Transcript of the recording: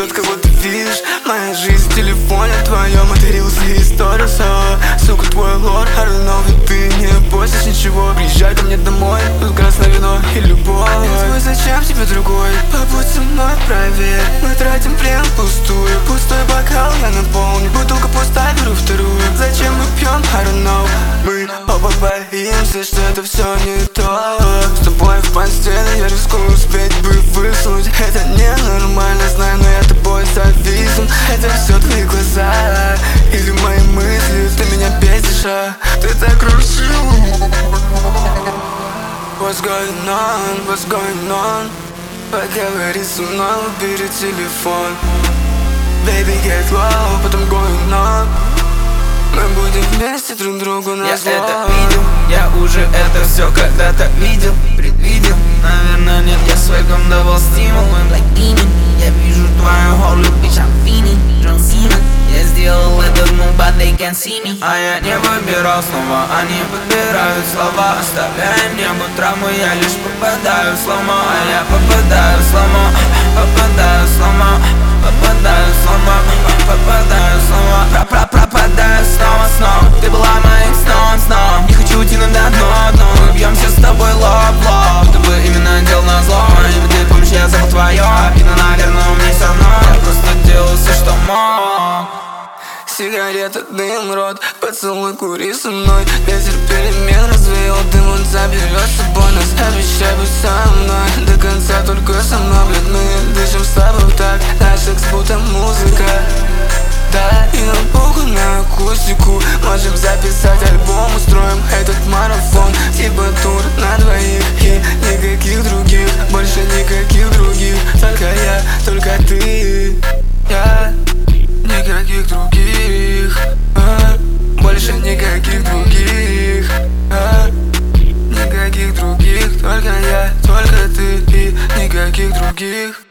тот, кого ты видишь. Моя жизнь в телефоне твоем, это рилсы и сторисы. Сука, твой лор, I don't know, и ты не бойся ничего. Приезжай ко мне домой, тут красное вино и любовь. Твой, зачем тебе другой? Побудь со мной, проверь. Мы тратим время впустую. Пустой бокал я наполню, бутылка пустая, беру вторую. Зачем мы пьем? I don't know. Мы оба боимся, что это все не то. С тобой в постели я рискую успеть бы высунуть. Это ненормально, знаю, но я тобой зависим. Это все твои глаза или мои мысли. Ты меня бесишь, а ты так красива. What's going on, what's going on? Поговори со мной, убери телефон. Baby, get low, потом going on. Мы будем вместе друг другу на зло. Я это видел, я уже это все когда-то видел, предвидел. Наверное, нет, я своим давал стимул. I'm like demon, я вижу твою голую, bitch, I'm fiending, Джон Сина. Я сделал этот move, but they can't see me. А я не выбирал снова, они подбирают слова. Оставляя небо травмы, я лишь попадаю в слома. А я попадаю в слома, попадаю в слома, попадаю в слома, попадаю в слома. Пропадаю снова. Ты была моим сном. Не хочу уйти на дно. Мы бьемся с тобой лоб в лоб. Чтобы именно делал на зло. И ты помнишь, я забыл твое. Обидно, наверное, мне все равно. Я просто делал все, что мог. Сигарета, дым, рот, поцелуй, кури со мной. Ветер перемен развеял дым, он заберет с собой нас. Обещай, будь со мной до конца, только со мной, блядь. Мы дышим с тобой так, наш секс будто музыка. Да, и на букву, на акустику можем записать альбом, устроим этот марафон. Типа тур на двоих и никаких других, больше никаких других. Только я, только ты, я. Никаких других, больше никаких других, никаких других. Только я, только ты и никаких других.